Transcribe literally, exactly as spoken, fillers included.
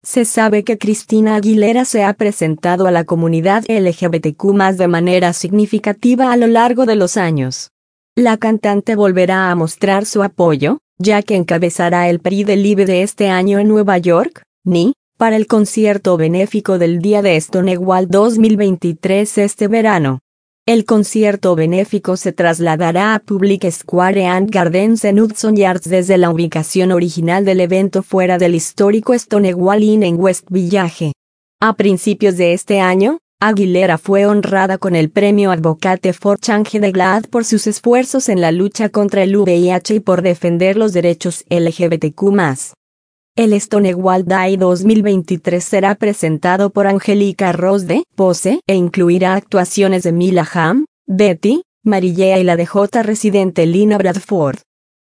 Se sabe que Christina Aguilera se ha presentado a la comunidad L G B T Q más de manera significativa a lo largo de los años. La cantante volverá a mostrar su apoyo, ya que encabezará el Pride Live de este año en Nueva York, N Y, para el concierto benéfico del Día de Stonewall dos mil veintitrés este verano. El concierto benéfico se trasladará a Public Square and Gardens en Hudson Yards desde la ubicación original del evento fuera del histórico Stonewall Inn en West Village. A principios de este año, Aguilera fue honrada con el premio Advocate for Change de GLAAD por sus esfuerzos en la lucha contra el V I H y por defender los derechos L G B T Q más. El Stonewall Day dos mil veintitrés será presentado por Angelica Rose de Pose e incluirá actuaciones de Mila Hamm, Betty, Marillea y la D J residente Lina Bradford.